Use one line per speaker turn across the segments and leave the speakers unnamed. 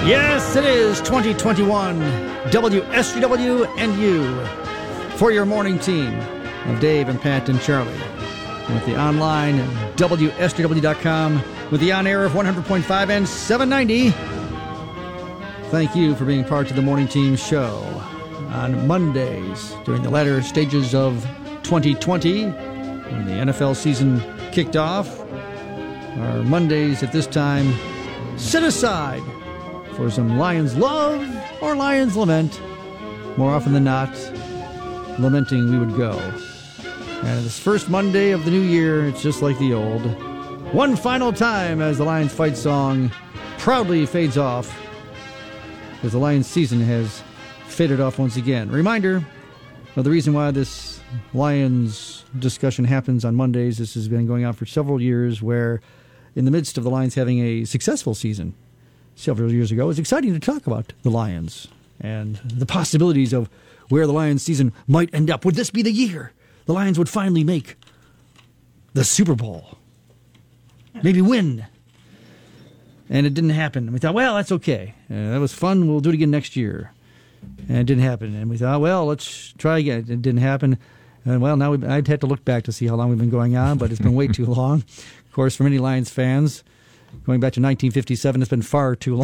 Yes, it is 2021 WSGW and you for your morning team of Dave and Pat and Charlie. With the online at WSGW.com, with the on-air of 100.5 and 790. Thank you for being part of the morning team show on Mondays during the latter stages of 2020 when the NFL season kicked off. Our Mondays at this time set aside for some Lions love or Lions lament. More often than not, lamenting we would go. And this first Monday of the new year, it's just like the old. One final time as the Lions fight song proudly fades off as the Lions season has faded off once again. Reminder of the reason why this Lions discussion happens on Mondays. This has been going on for several years, where in the midst of the Lions having a successful season several years ago, it's exciting to talk about the Lions and the possibilities of where the Lions season might end up. Would this be the year the Lions would finally make the Super Bowl? Maybe win. And it didn't happen. And we thought, well, that's okay. That was fun. We'll do it again next year. And it didn't happen. And we thought, well, let's try again. It didn't happen. And, well, now I'd have to look back to see how long we've been going on, but it's been way too long. Of course, for many Lions fans, going back to 1957, it's been far too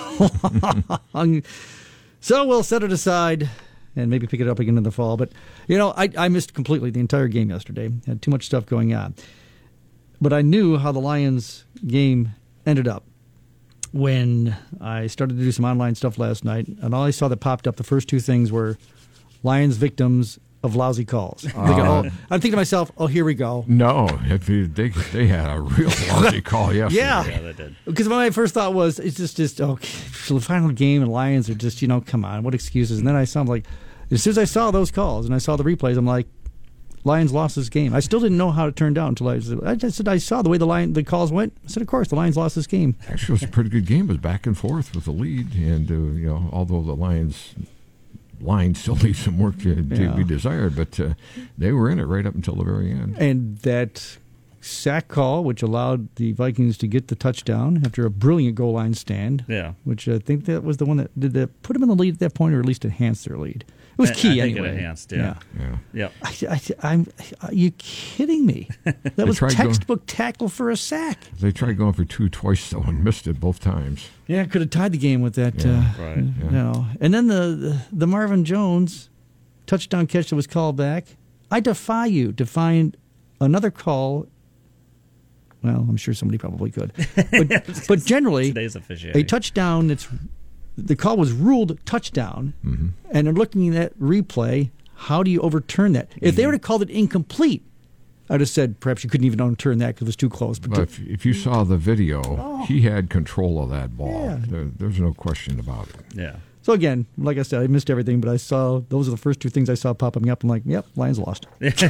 long. So we'll set it aside and maybe pick it up again in the fall. But, you know, I missed completely the entire game yesterday. Had too much stuff going on. But I knew how the Lions game ended up when I started to do some online stuff last night. And all I saw that popped up, the first two things were Lions victims of lousy calls. I'm thinking to myself, oh, here we go.
No, they had a real lousy call yesterday.
Yeah,
they did. Because
my first thought was, it's just okay, the final game and Lions are just, come on, what excuses? And then I saw, as soon as I saw those calls and I saw the replays, I'm like, Lions lost this game. I still didn't know how it turned out until I saw the way the calls went. I said, of course, the Lions lost this game.
Actually, it was a pretty good game. It was back and forth with the lead. And, although the Lions line still leaves some work to be desired, but they were in it right up until the very end.
And that sack call, which allowed the Vikings to get the touchdown after a brilliant goal line stand, which I think that was the one that did that put them in the lead at that point, or at least enhance their lead. It was key anyway.
I think it enhanced, yeah.
Are you kidding me? That was textbook tackle for a sack.
They tried going for two twice, though, and missed it both times.
Yeah, could have tied the game with that.
Right.
And then the Marvin Jones touchdown catch that was called back. I defy you to find another call. Well, I'm sure somebody probably could. But generally,
today's officiating.
A touchdown the call was ruled touchdown, and they're looking at replay. How do you overturn that? If they would have called it incomplete, I'd have said perhaps you couldn't even overturn that because it was too close.
But if you saw the video, he had control of that ball. Yeah. There's no question about it.
Yeah.
So again, like I said, I missed everything, but I saw those are the first two things I saw popping up. I'm like, yep, Lions lost.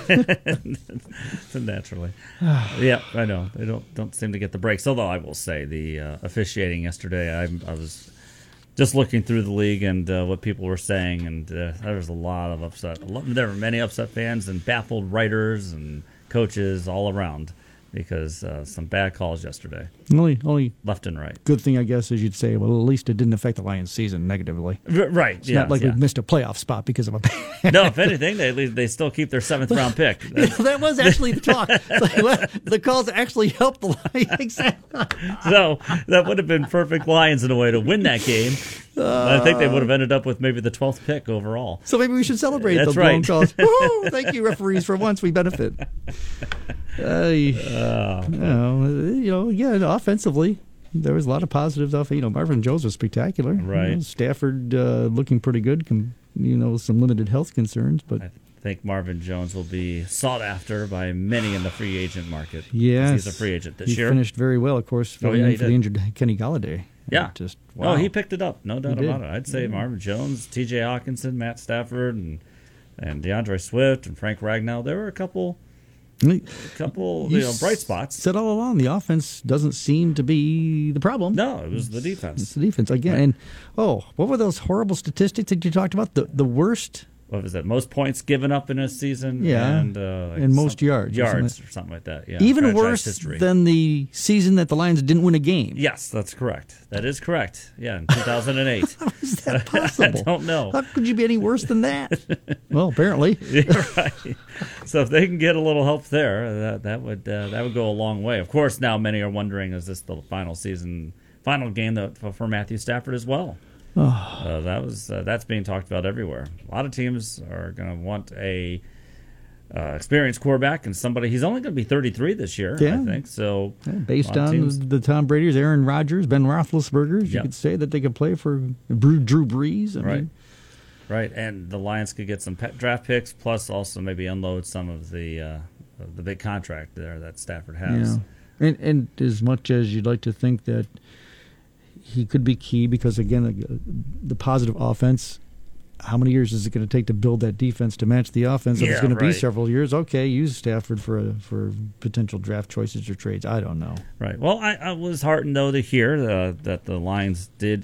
Naturally. Yeah, I know. They don't seem to get the breaks. Although I will say the officiating yesterday, I was just looking through the league and what people were saying, and there was a lot of upset. There were many upset fans and baffled writers and coaches all around because some bad calls yesterday.
Only
left and right.
Good thing, I guess, is you'd say, well, at least it didn't affect the Lions' season negatively.
Right.
It's not like we missed a playoff spot because of a
No, if anything, they still keep their 7th round pick.
That was actually the talk. The calls actually helped the Lions.
So that would have been perfect Lions in a way to win that game. I think they would have ended up with maybe the 12th pick overall.
So maybe we should celebrate
That's
the blown calls. Woo-hoo! Thank you, referees, for once we benefit. Offensively, there was a lot of positives off. Marvin Jones was spectacular.
Right.
Stafford looking pretty good. Some limited health concerns, but
I think Marvin Jones will be sought after by many in the free agent market.
Yes,
he's a free agent this year.
He finished very well, of course, for the injured Kenny Golladay.
Yeah.
Wow.
Oh, he picked it up. No doubt about it. I'd say Marvin Jones, T.J. Hawkinson, Matt Stafford, and DeAndre Swift and Frank Ragnow. There were a couple bright spots.
Said all along, the offense doesn't seem to be the problem.
No, it was the defense.
It's the defense again. Right. And what were those horrible statistics that you talked about? The worst
what was that? Most points given up in a season.
Yeah, and most yards
or something like that. Yeah,
even worse than the season that the Lions didn't win a game.
Yes, that's correct. That is correct. Yeah, in 2008.
How is that possible?
I don't know.
How could you be any worse than that? Well, apparently.
Yeah, right. So if they can get a little help there, that would go a long way. Of course, now many are wondering: is this the final game for Matthew Stafford as well? That's being talked about everywhere. A lot of teams are going to want a experienced quarterback and somebody. He's only going to be 33 this year, I think. So
based on the Tom Brady's, Aaron Rodgers, Ben Roethlisberger's, you could say that they could play for Drew Brees.
Right, and the Lions could get some draft picks, plus also maybe unload some of the big contract there that Stafford has.
Yeah. And as much as you'd like to think that he could be key, because again, the positive offense, how many years is it going to take to build that defense to match the offense? If it's going to be several years, okay, use Stafford for potential draft choices or trades. I don't know.
Right. Well, I was heartened, though, to hear that the Lions did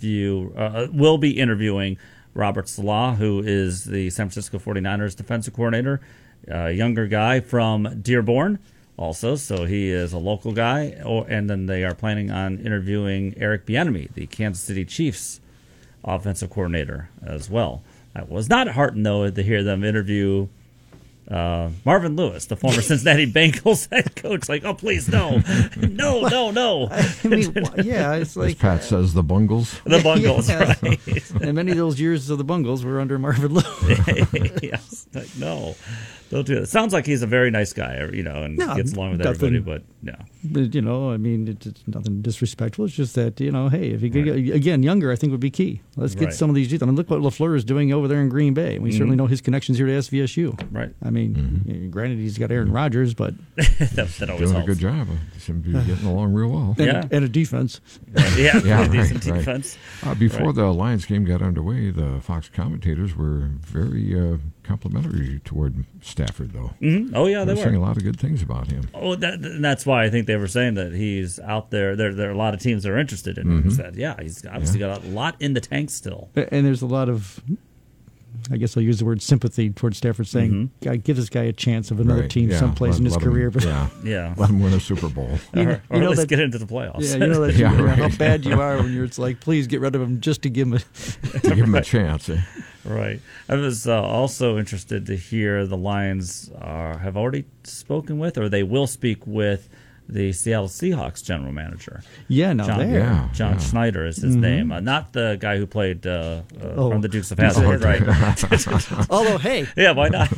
will be interviewing Robert Saleh, who is the San Francisco 49ers defensive coordinator, a younger guy from Dearborn. Also, so he is a local guy, and then they are planning on interviewing Eric Bieniemy, the Kansas City Chiefs offensive coordinator, as well. I was not heartened, though, to hear them interview Marvin Lewis, the former Cincinnati Bengals head coach. Like, oh, please, no. No.
I mean, yeah, it's like...
As Pat says, the Bungles.
The Bungles, right.
And many of those years of the Bungles were under Marvin Lewis.
Yes, like, no. Don't do it. Sounds like he's a very nice guy, and gets along with everybody, but no.
But, I mean, it's nothing disrespectful. It's just that, hey, if you could, again, younger, I think would be key. Let's get some of these youth. I mean, look what LaFleur is doing over there in Green Bay. We certainly know his connections here to SVSU.
Right.
I mean, granted, he's got Aaron Rodgers, but...
that always
doing
helps.
a good job. Seem to be getting along real well.
And a defense.
Decent defense.
Before the Lions game got underway, the Fox commentators were very complimentary toward Stafford, though.
Mm-hmm. Oh, yeah, they were
saying a lot of good things about him.
Oh, that's why I think they were saying that he's out there. There are a lot of teams that are interested in him. He's obviously got a lot in the tank still.
And there's a lot of, I guess I'll use the word sympathy towards Stafford, saying, give this guy a chance of another team someplace in his career.
Let him win a Super Bowl.
Or let's get into the playoffs.
How bad you are when it's like, please get rid of him just to give him
a chance.
Right. I was also interested to hear the Lions have already spoken with, or they will speak with, the Seattle Seahawks general manager. John Schneider is his name. Not the guy who played from the Dukes of Hazzard, right?
Although, hey.
Yeah, why not?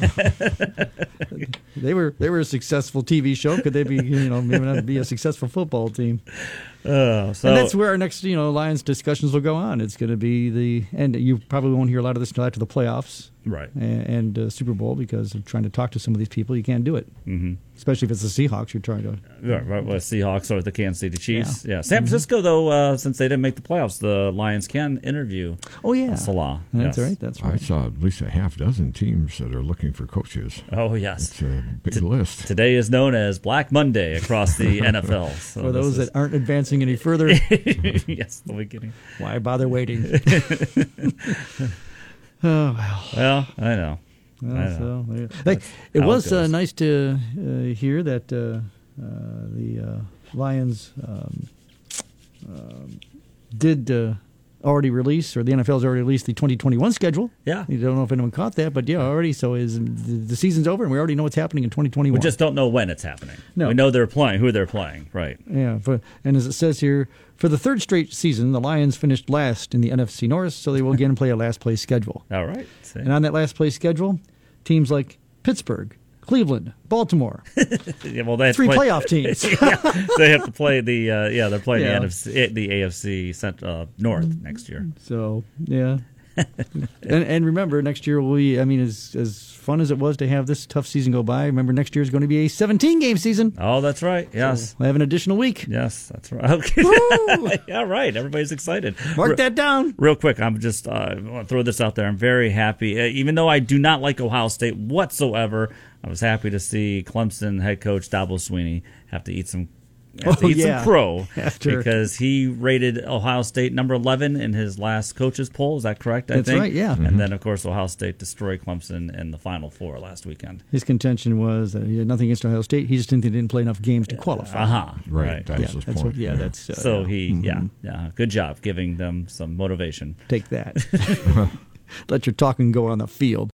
They were a successful TV show. Could they be, maybe not be a successful football team? And that's where our next, Lions discussions will go on. It's going to be and you probably won't hear a lot of this until after the playoffs,
right?
And Super Bowl, because of trying to talk to some of these people, you can't do it, especially if it's the Seahawks. You're trying to,
right? Well, Seahawks or the Kansas City Chiefs. Yeah. San Francisco, though, since they didn't make the playoffs, the Lions can interview. Saleh.
That's right. That's right.
I saw at least a half dozen teams that are looking for coaches.
Oh yes,
it's a big list.
Today is known as Black Monday across the NFL. So
for those that aren't advancing any further,
yes, the beginning.
Why bother waiting?
Well, I know.
It was nice to hear that the Lions did already release, or the NFL's already released the 2021 schedule.
Yeah.
You don't know if anyone caught that, but already. So the season's over, and we already know what's happening in 2021.
We just don't know when it's happening.
No.
We know they're playing, who they're playing, right?
Yeah. And as it says here, for the third straight season, the Lions finished last in the NFC North, so they will again play a last-place schedule.
All right.
And on that last-place schedule, teams like Pittsburgh, Cleveland, Baltimore.
Yeah, well, they
3 playoff teams.
They have to play they're playing the AFC North next year.
So, yeah. and remember, next year will be, as fun as it was to have this tough season go by, remember next year is going to be a 17-game season.
Oh, that's right. Yes.
So we'll have an additional week.
Yes, that's right. Okay. Yeah, right. Everybody's excited.
Mark that down.
Real quick, I'm just I want to throw this out there. I'm very happy. Even though I do not like Ohio State whatsoever, I was happy to see Clemson head coach Dabo Swinney have to eat some has to eat some crow
because
he rated Ohio State number 11 in his last coaches poll. Is that correct?
That's right, yeah.
And then, of course, Ohio State destroyed Clemson in the Final Four last weekend.
His contention was that he had nothing against Ohio State. He just didn't think they didn't play enough games to qualify.
Right. That's his point.
So good job giving them some motivation.
Take that. Let your talking go on the field.